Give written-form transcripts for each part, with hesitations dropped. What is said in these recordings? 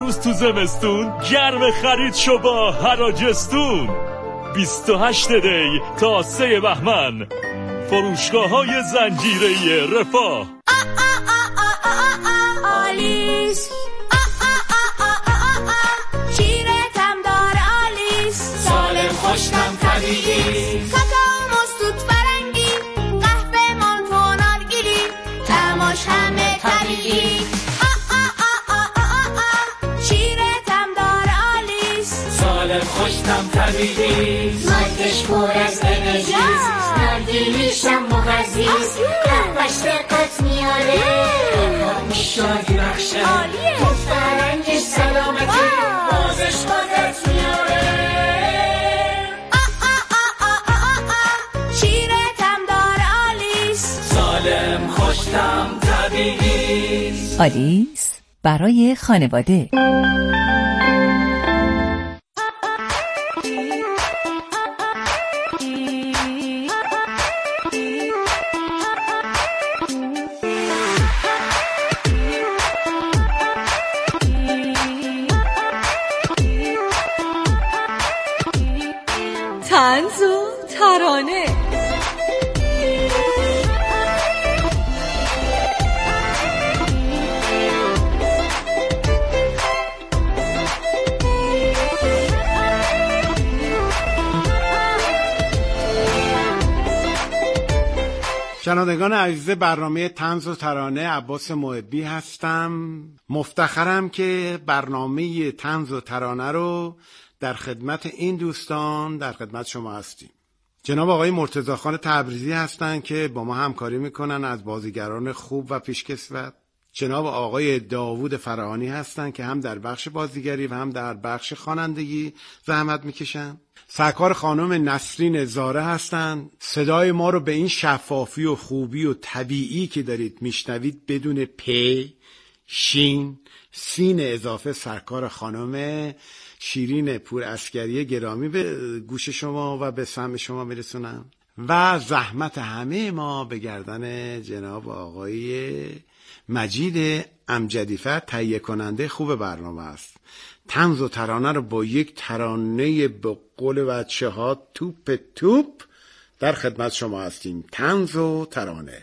روز تو زمستون گرم خرید شو با هراجستون. 28 دی تا 3 بهمن فروشگاه‌های زنجیره رفاه. آلیس شیرتم داره آلیس، سالم خوشتم طبیعی، کاکائو مستوت فرنگی، قهوه مانتو نارگیلی، تماش همه طبیعی. شیرتم داره آلیس، سالم خوشتم طبیعی، مادش پر از انرژیست، نارگیلیشم مغذیست، قهوهش دقت میاره، شادی بخشه، توت فرنگش سلامتی، بازش قدرت میاره. شیرتم داره آلیس، سالم خوشتم طبیعی. آلیس برای خانواده. طنز و ترانه. شنوندگان عزیز برنامه طنز و ترانه، عباس محبی هستم. مفتخرم که برنامه طنز و ترانه رو در خدمت این دوستان در خدمت شما هستیم. جناب آقای مرتضی خان تبریزی هستند که با ما همکاری میکنن از بازیگران خوب و پیشکسوت. جناب آقای داوود فرهانی هستند که هم در بخش بازیگری و هم در بخش خوانندگی زحمت میکشن. سرکار خانم نسرین زاره هستند. صدای ما رو به این شفافی و خوبی و طبیعی که دارید میشنوید بدون پ، شین، سین اضافه سرکار خانم شیرین پور عسکری گرامی به گوش شما و به سمع شما میرسونم و زحمت همه ما به گردن جناب آقای مجید امجدیفر تهیه کننده خوب برنامه است. طنز و ترانه رو با یک ترانه به قول بچه ها توپ در خدمت شما هستیم. طنز و ترانه.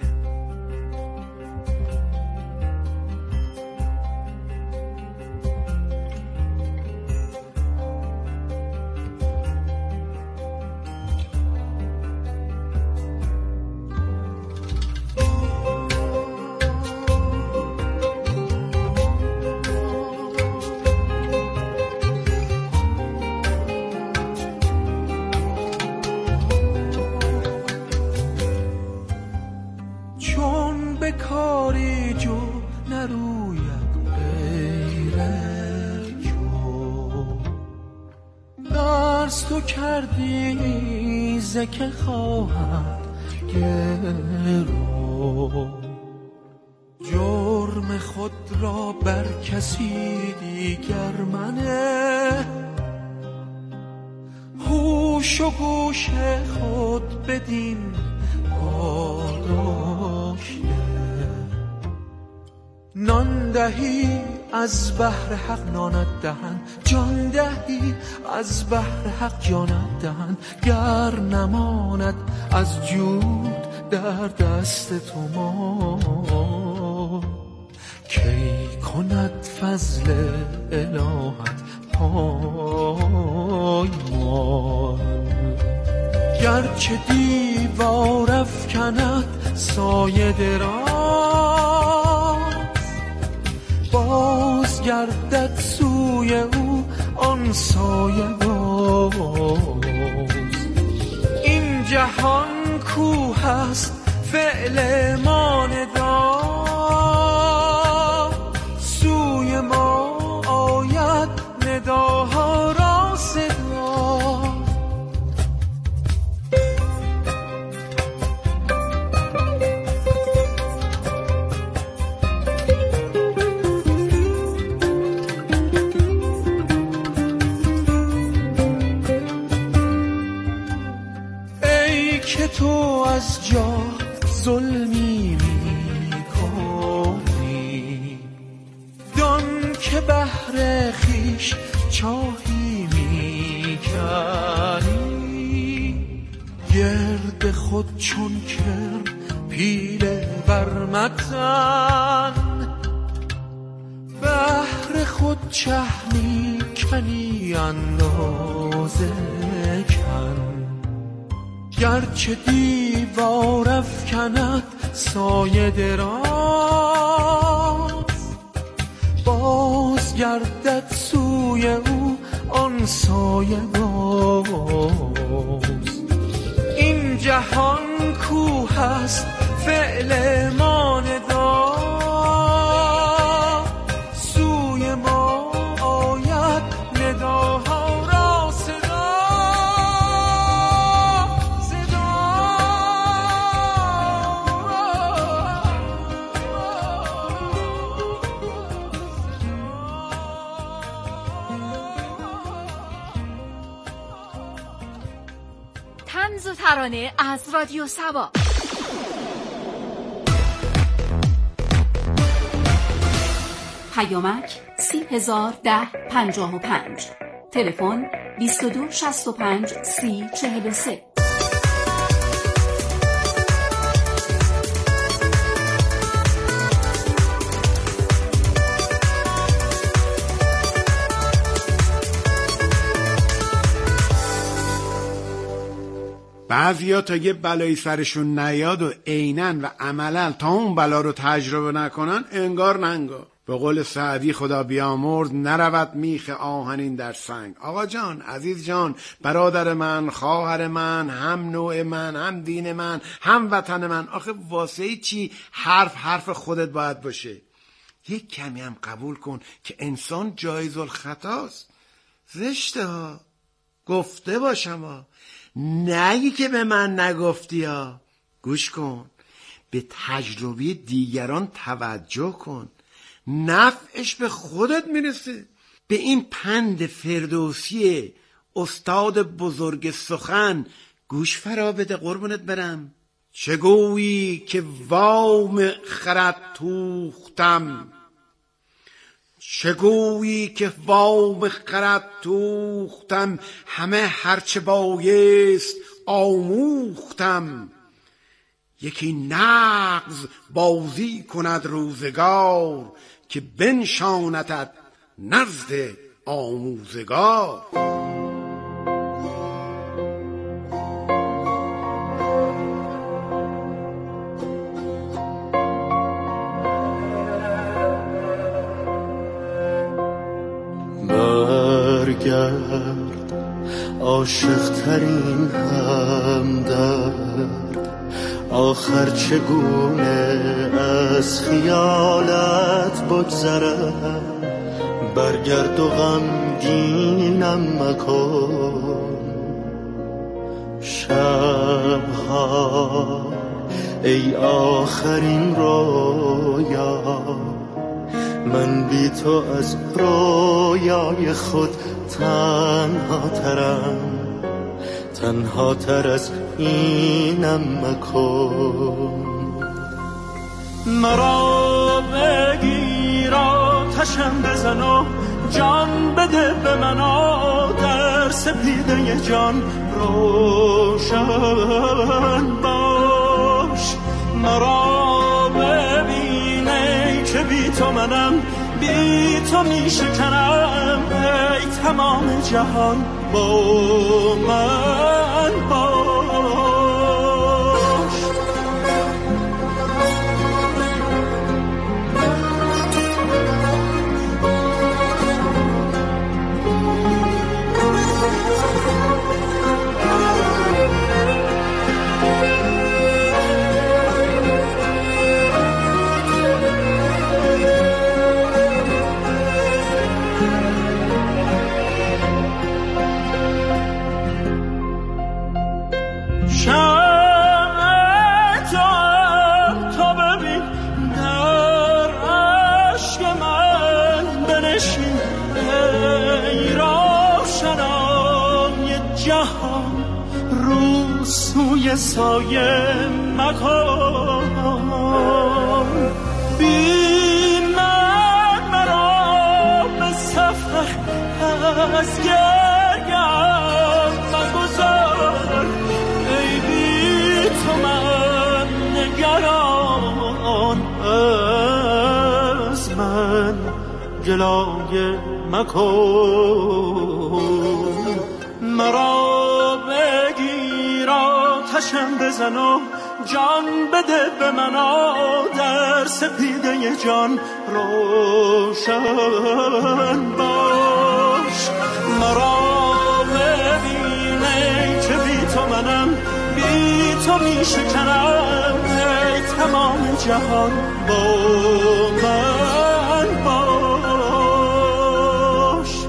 که خواهد گرو جرم خود را بر کسی دیگر منه، هوش و گوش خود بدین پاداشته، نان دهی از بحر حق نانت دهن، جان دهی از بحر حق جانت دهن، گر نماند از جود در دست تو ما، کی کند فضل الهت پایمال، گرچه دیوار افکند سایه دراز، باز گردد سوی او آن سایه باز، این جهان کوه است فعل ما ندا، سوی ما آید نداها را صدا، که تو از جا ظلمی میکنی، دان که بهر چاهی میکنی، گرد خود چون کر پیله برمتن، بحر خود چه میکنی اندازه کن، گرچه دیوار افکند سایه دراز، باز گردد سوی او آن سایه باز. این جهان کوه است فعل ما ندا، سوی ما آید نداها را صدا صدا. طنز و ترانه از رادیو سبا. پیامک 301055، تلفن 2265 3043. بعضیا تا یه بلایی سرشون نیاد و عیناً و عملاً تا اون بلا رو تجربه نکنن انگار ننگار. به قول سعدی خدا بیامرز نرود میخ آهنین در سنگ. آقا جان، عزیز جان، برادر من، خواهر من، هم نوع من، هم دین من، هم وطن من، آخه واسه چی حرف خودت باید باشه؟ یک کمی هم قبول کن که انسان جایز الخطاست. زشته ها، گفته باشم ها، نگی که به من نگفتی ها. گوش کن، به تجربه دیگران توجه کن، نفعش به خودت میرسه. به این پند فردوسی استاد بزرگ سخن گوش فرا بده قربونت برم. چه گویی که وام خرد توختم، چه گویی که وام خرد توختم، همه هرچه بایست آموختم. یکی نغز بازی کند روزگار، که بنشاندت نزد آموزگار. برگرد عاشق ترین همدرد، آخر چگونه از خیالت بگذرم. برگرد و غمگینم مکن شبها، ای آخرین رویا. من بی تو از رویای خود تنها تر از اینم مکن. مرا بگیر آتشم بزن و جان بده به من، در سپیده جان روشن باش. مرا ببینه که بی تو منم، بی تو می شکنم، ای تمام جهان با من باش. سوی سایه مکن، بی من مرا به سفر از گریم مگذار، ای بی تو من نگران، از من گلایه مکن. مرا بگیر آتشم بزن و جان بده به من، در سپیده جان روشن باش. مرا ببینه که بی تو منم، بی تو می شکنم، ای تمام جهان با من باش.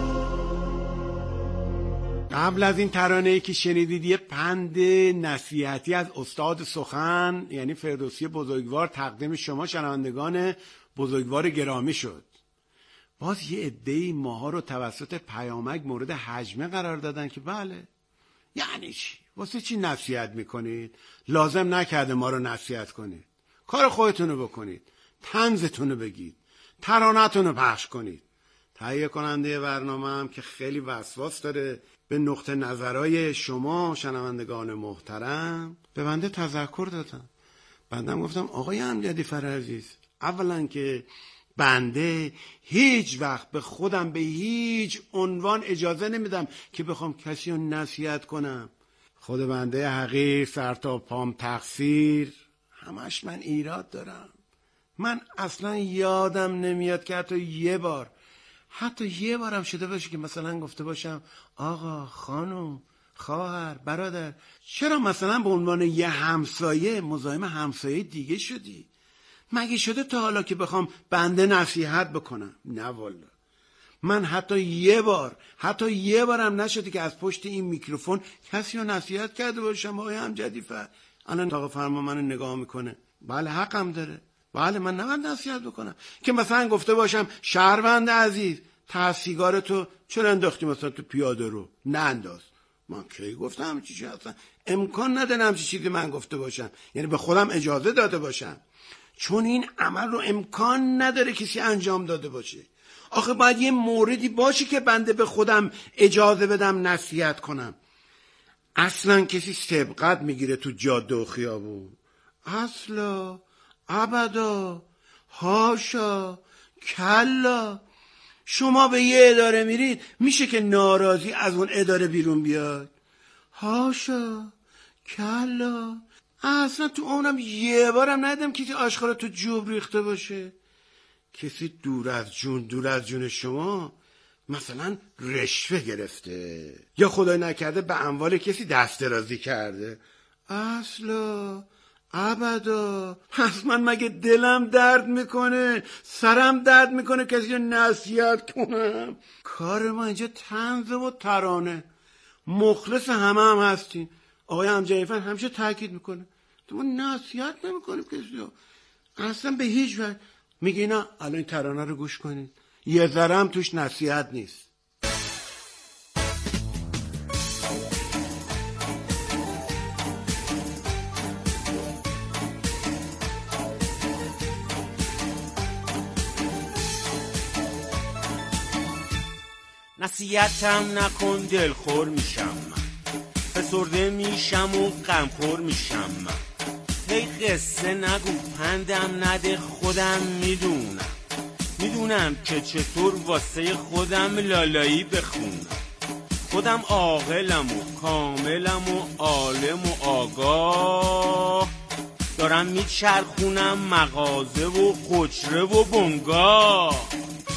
قبل از این ترانه‌ای که شنیدید یه پند نصیحتی از استاد سخن یعنی فردوسی بزرگوار تقدیم شما شنوندگان بزرگوار گرامی شد. باز یه عده‌ای ماها رو توسط پیامک مورد هجمه قرار دادن که بله یعنی چی؟ واسه چی نصیحت میکنید؟ لازم نکرده ما رو نصیحت کنید، کار خودتون رو بکنید، طنزتون رو بگید، ترانه‌تون رو پخش کنید. تهیه کننده برنامه هم که خیلی وسواس داره به نقطه نظرهای شما شنوندگان محترم به بنده تذکر دادم. بندم گفتم آقای امجدی فرعزیز، اولا که بنده هیچ وقت به خودم به هیچ عنوان اجازه نمیدم که بخوام کسی رو نصیحت کنم. خود بنده حقیر سر تا پام تقصیر، همش من ایراد دارم. من اصلا یادم نمیاد که حتی یه بارم شده باشه که مثلا گفته باشم آقا، خانم، خواهر، برادر، چرا مثلا به عنوان یه همسایه مزاحم همسایه دیگه شدی؟ مگه شده تا حالا که بخوام بنده نصیحت بکنم؟ نه والا. من حتی یه بارم نشده که از پشت این میکروفون کسی رو نصیحت کرده باشم. آقای امجدی الان آقا فرما منو نگاه میکنه، بله حقم داره، بله من نباید نصیحت بکنم که مثلا گفته باشم شهروند عزیز ته سیگارتو چرا انداختی مثلا تو پیاده رو؟ نه انداز. من کی گفتم همچی چیزی؟ اصلا امکان نداره همچی چیزی من گفته باشم، یعنی به خودم اجازه داده باشم، چون این عمل رو امکان نداره کسی انجام داده باشه. آخه باید یه موردی باشه که بنده به خودم اجازه بدم نصیحت کنم. اصلا کسی سبقت میگیره تو جاده و خیابون؟ اصلا، ابدا، هاشا، کلا. شما به یه اداره میرید میشه که ناراضی از اون اداره بیرون بیاد؟ هاشا، کلا. اصلا تو اونم یه بارم ندیدم کسی آشغال تو جوب ریخته باشه. کسی دور از جون شما مثلا رشوه گرفته یا خدای نکرده به اموال کسی دست درازی کرده؟ اصلا، ابدا. پس من مگه دلم درد میکنه، سرم درد میکنه کسی رو نصیحت کنم؟ کار ما اینجا طنز و ترانه، مخلص همه هم هستیم. آقای امجدی همیشه تاکید میکنه تو ما نصیحت نمیکنیم کسی رو، اصلا به هیچ وجه. میگه نه الان این ترانه رو گوش کنید، یه ذره هم توش نصیحت نیست. نصیحتم نکن دلخور میشم، فسرده میشم و غمخور میشم. هی قصه نگو پندم نده، خودم میدونم که چطور واسه خودم لالایی بخونم. خودم عاقلم و کاملم و عالم و آگاه، دارم میچرخونم مغازه و خجره و بنگاه.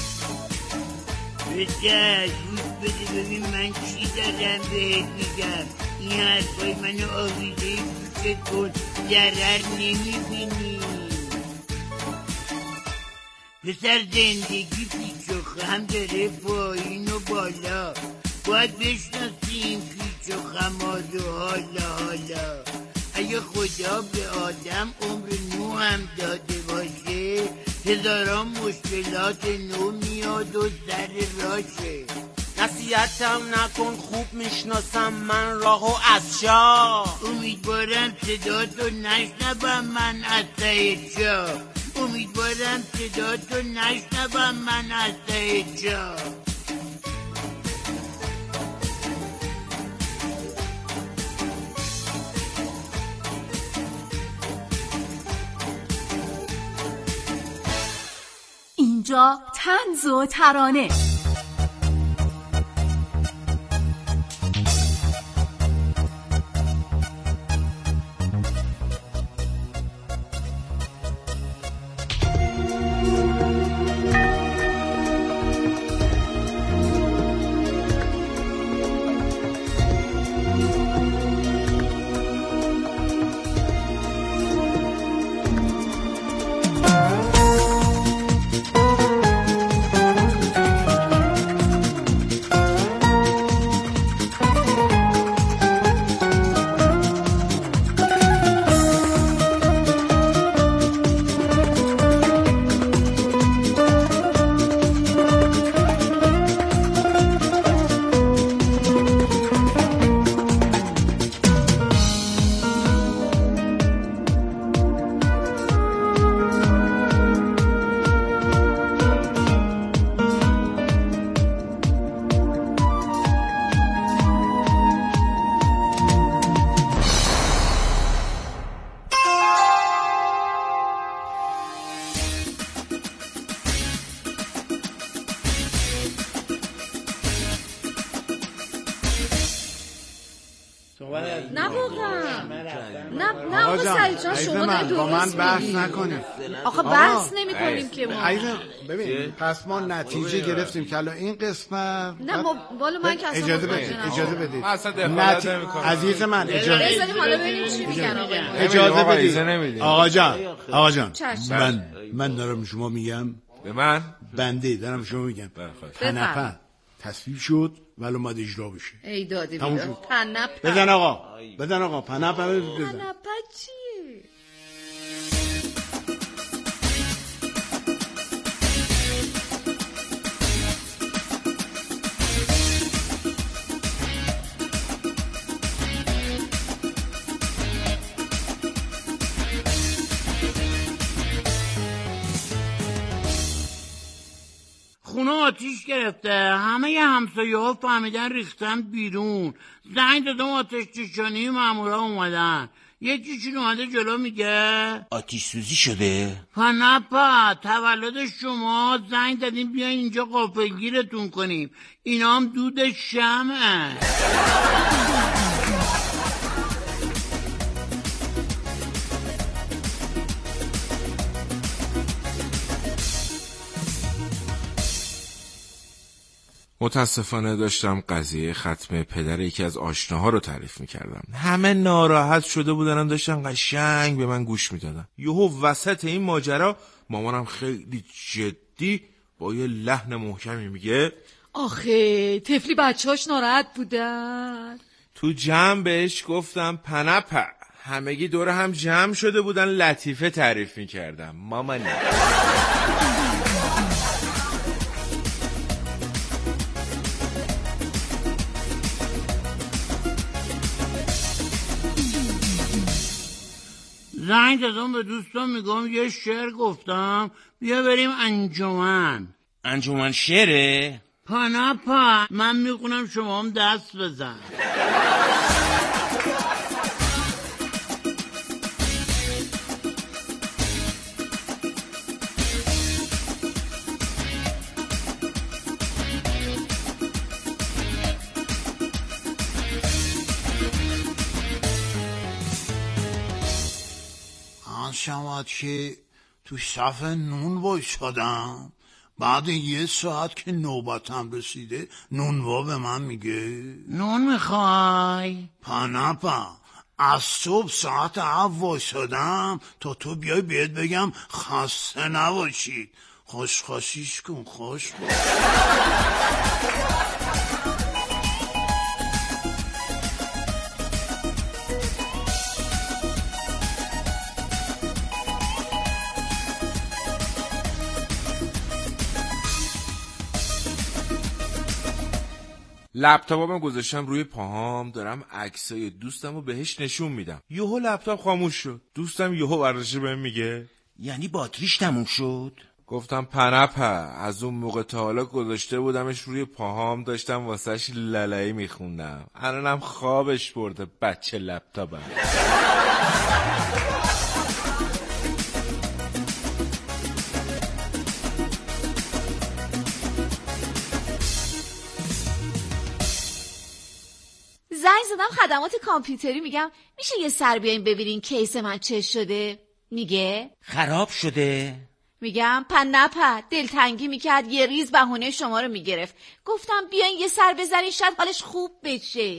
بده گوش بده ببین من چی دارم بهت میگم. این حرفای منو آویزه گوشت کن، ضرر نمیبینی. پسر زندگی پیچ و خم داره پایین و بالا، باید بشناسی این پیچ و خماد و حالا. اگه خدا به آدم عمر نو هم داده باشه، هزاران مشکلات نو میاد و سر راشه. نصیحتم نکن خوب میشناسم من راهو از شاه. امیدوارم صداتو نشنوم من از ته چاه. امیدوارم صداتو نشنوم من از ته چاه. اینجا طنز و ترانه. نه واقعا نه آقا سعید جان شما نه با من بحث نکنیم. آخه بحث نمی کنیم که ما ببین پس ما نتیجه گرفتیم که الان این قسمت نه والا من که اصلا اجازه بدید عزیز من بذاریم حالا ببینیم چی میگن اجازه بدید آقا جان من دارم شما میگم به من بنده دارم شما میگم پنپه تصویب شد ولی اومد اجرا بشه. ای دادی بیداد پنپه بزن آقا پنپه بزن. پنپه چیه؟ خونه آتیش گرفته، همه همسایه ها فهمیدن ریختن بیرون. زنگ دادم آتش نشانی، مامورا اومدن. یکیشون اومده جلو میگه آتیش سوزی شده؟ پنپا تولد شما، زنگ دادیم بیاین اینجا غافلگیرتون کنیم. اینا هم دود شمعه. متاسفانه داشتم قضیه ختم پدر یکی از آشناها رو تعریف میکردم. همه ناراحت شده بودن، داشتن قشنگ به من گوش میدادن. یهو وسط این ماجرا مامانم خیلی جدی با یه لحن محکمی میگه آخه طفلی بچه‌هاش ناراحت بودن. تو جمع بهش گفتم پنپه. همگی دور هم جمع شده بودن، لطیفه تعریف میکردم. مامانی زنگ دادم به دوستان، میگم یه شعر گفتم، بیا بریم انجمن. انجمن شعره؟ پنپا من میخونم شما هم دست بزن. شماد که تو صف نون وایسادم، بعد 1 ساعت که نوبتم رسیده نونوا به من میگه نون میخوای؟ پنپا از صبح ساعت 7 وایسادم تا تو بیای بهت بگم خسته نباشید. خوشخوشیش کن، خوش باش. لپتاپم گذاشتم روی پاهام، دارم عکسای دوستم رو بهش نشون میدم. یهو لپتاپ خاموش شد. دوستم یهو برداشته بهم میگه یعنی باتریش تموم شد؟ گفتم پنپه، از اون موقع تا حالا گذاشته بودمش روی پاهام، داشتم واسهش لالایی میخوندم. الانم خوابش برده بچه لپتاپم. زنگ زدم خدمات کامپیوتری، میگم میشه یه سر بیاین ببینین کیس من چه شده؟ میگه خراب شده. میگم نپا، دلتنگی میکرد یه ریز بهونه شما رو میگرفت. گفتم بیاین یه سر بزنین شاید حالش خوب بشه.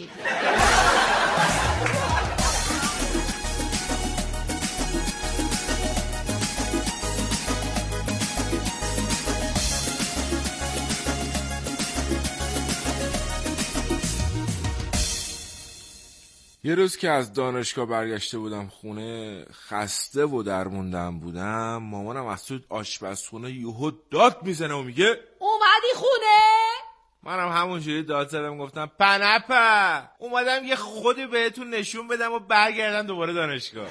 یه روز که از دانشگاه برگشته بودم خونه، خسته و درموندم بودم، مامانم از تو آشپزخونه یهو داد میزنه و میگه اومدی خونه؟ منم همونجوری داد زدم گفتم پنپا اومدم یه خودی بهتون نشون بدم و برگردم دوباره دانشگاه.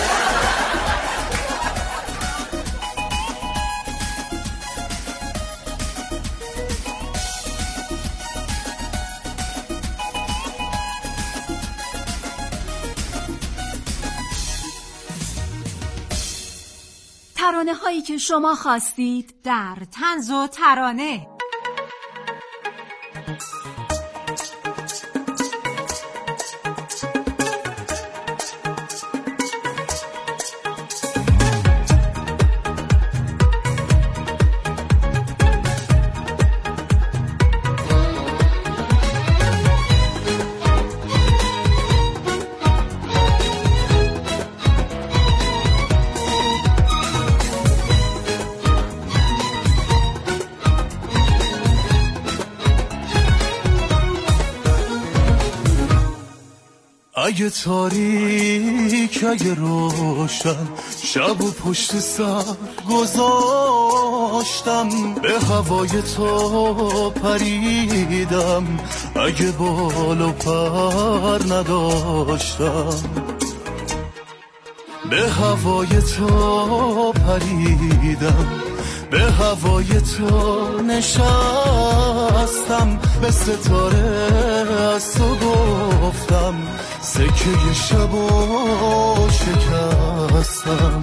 ترانه هایی که شما خواستید در طنز و ترانه. اگه تاریک اگه روشن شب و پشت سر گذاشتم، به هوای تو پریدم اگه بال و پر نداشتم، به هوای تو پریدم، به هوای تو نشستم، به ستاره از تو گفتم سکه شبو شکستم.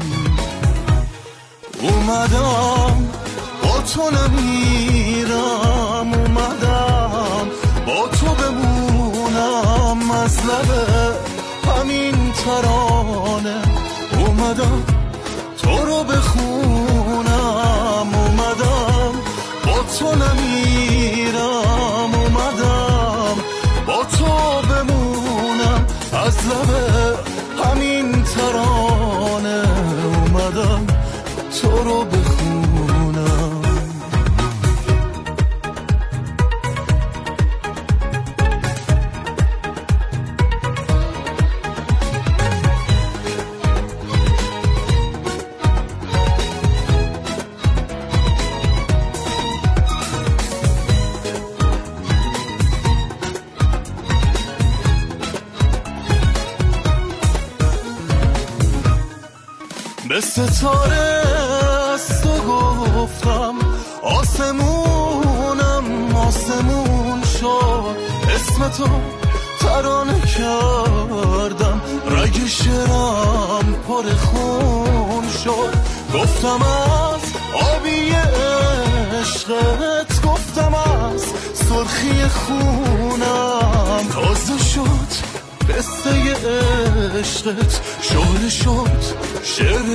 اومدم با تو نمیرم، اومدم با تو بمونم، از لب همین ترانه اومدم تو رو بخونم، اومدم با تو نمیرم، اومدم با تو بمونم، از لب همین ترانه اومدم تو رو بخونم. به ستاره از تو گفتم آسمونم آسمون شد، اسم تو ترانه کردم، رگ شعرم پر خون شد، گفتم از آبی عشقت، گفتم از سرخی خونم، تازه شد قصه عشقت، شعر شد شعر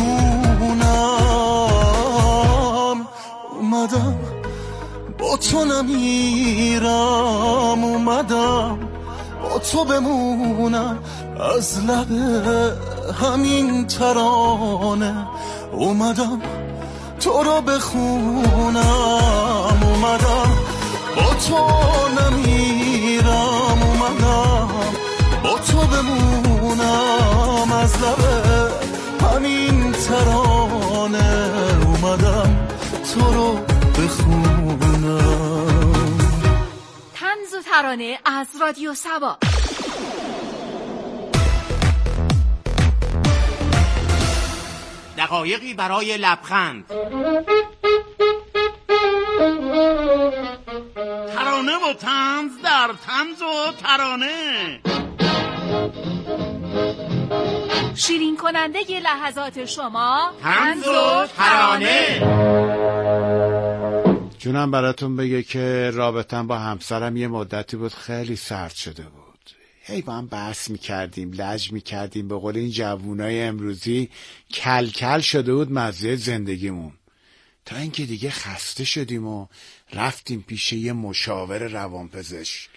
جنونم. اومدم با تو نمیرم، اومدم با تو بمونم، از لب همین ترانه اومدم تو رو بخونم، اومدم با تو نمیرم، اومدم با تو بمونم، از لب همین ترانه اومدم تو رو بخونم. طنز و ترانه از رادیو سبا. دقایقی برای لبخند. ترانه و طنز در طنز و ترانه. شیرین کننده ی لحظات شما طنز و ترانه. جونم براتون بگه که رابطم با همسرم یه مدتی بود خیلی سرد شده بود، هی با هم بحث میکردیم، لج میکردیم. به قول این جوونای امروزی کل شده بود مزه زندگیمون، تا اینکه دیگه خسته شدیم و رفتیم پیش یه مشاور روانپزشک.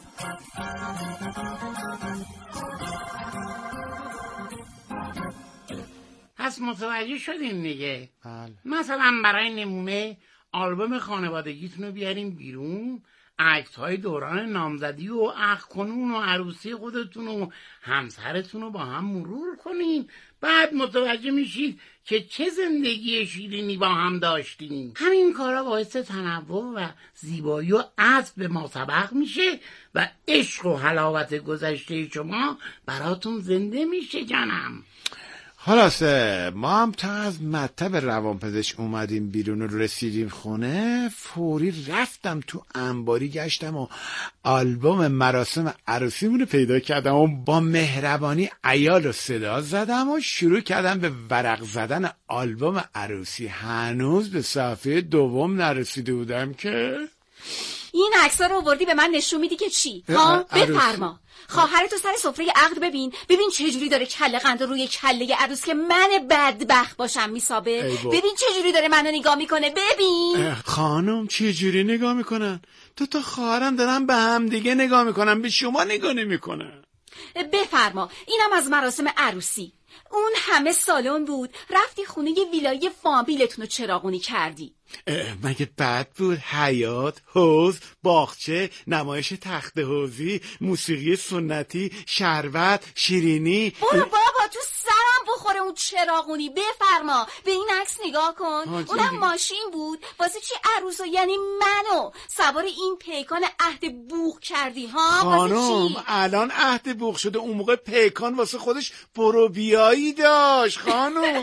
پس متوجه شدیم دیگه. بله. مثلا برای نمونه آلبوم خانوادگیتون رو بیاریم بیرون، عکس‌های دوران نامزدی و اخ کنون و عروسی خودتون و همسرتون رو با هم مرور کنین، بعد متوجه میشید که چه زندگی شیرینی با هم داشتیم. همین کارا باعث تنوع و زیبایی و عطف به ما سبق میشه و عشق و حلاوت گذشته شما براتون زنده میشه جانم. خلاصه ما هم تا از مطب روانپزشک اومدیم بیرون و رسیدیم خونه، فوری رفتم تو انباری گشتم و آلبوم مراسم عروسیمون رو پیدا کردم و با مهربانی عیال رو صدا زدم و شروع کردم به ورق زدن آلبوم عروسی. هنوز به صفحه دوم نرسیده بودم که این عکس‌ها رو آوردی به من نشون میدی که چی؟ ها بفرما. خواهرتو سر سفره عقد ببین چه جوری داره کله قند روی کله عروس که من بدبخت باشم میسابه. ببین چه جوری داره منو نگاه میکنه. ببین خانم چه جوری نگاه میکنن؟ تا خواهرم دارن به هم دیگه نگاه میکنن، به شما نگاه نمیکنن. بفرما. اینم از مراسم عروسی. اون همه سالن بود، رفتی خونه یه ویلای فامیلتون رو چراغونی کردی. مگه بد بود؟ حیاط، حوض، باغچه، نمایش تخت حوضی، موسیقی سنتی، شربت، شیرینی. برو بابا تو سرم بخوره اون چراغونی. بفرما به این عکس نگاه کن. اونم ماشین بود. واسه چی عروسو یعنی منو سوار این پیکان عهد بوق کردی ها؟ خانم الان عهد بوق شده، اون موقع پیکان واسه خودش برو بیایی داشت خانم.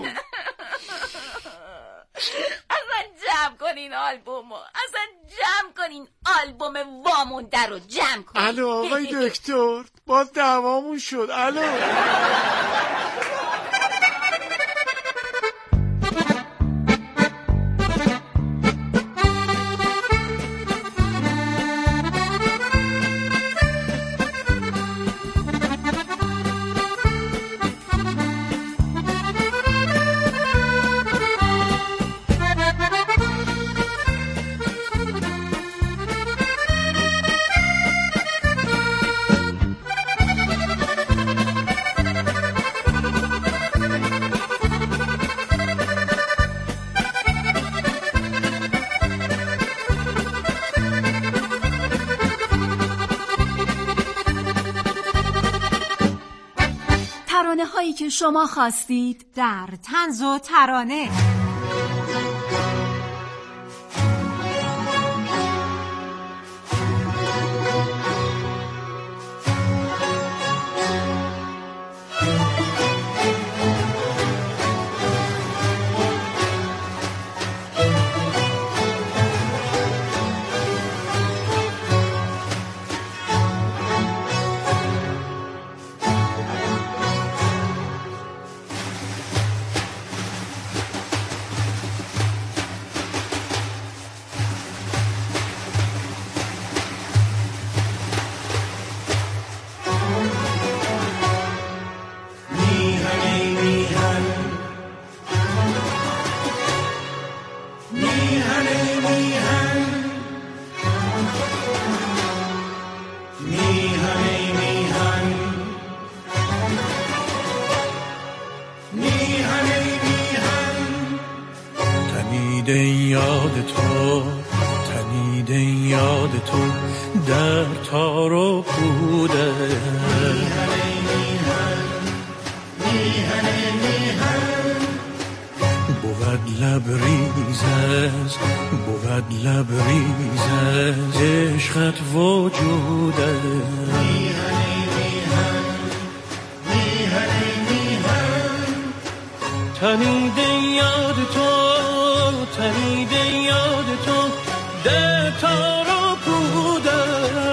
اصلا جمع کنین آلبومو، اصلا جمع کنین آلبوم وامونده رو جمع کنین. الو آقای دکتر باز دعوامون شد. الو ترانه هایی که شما خواستید در طنز و ترانه. تنیده یاد تو در تار و پوده بود لبریز از عشقت وجوده تنیده یاد تو در